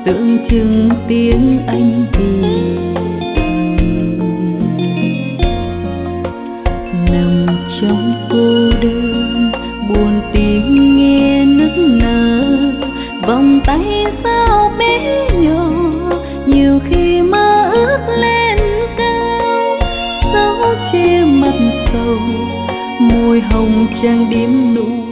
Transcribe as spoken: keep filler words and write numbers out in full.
tưởng chừng tiếng anh thì nằm trong cô đơn buồn tìm nghe nức nở vòng tay sao bé nhỏ nhiều khi mơ ước lên cao dấu che mặt sầu môi hồng trang điểm nụ